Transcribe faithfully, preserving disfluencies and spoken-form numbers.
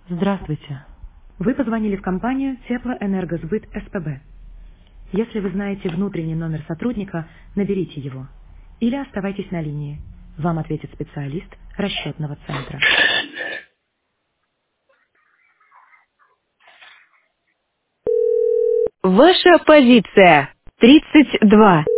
Здравствуйте. Вы позвонили в компанию Теплоэнергосбыт СПБ. Если вы знаете внутренний номер сотрудника, наберите его. Или оставайтесь на линии. Вам ответит специалист расчетного центра. Ваша позиция тридцать два.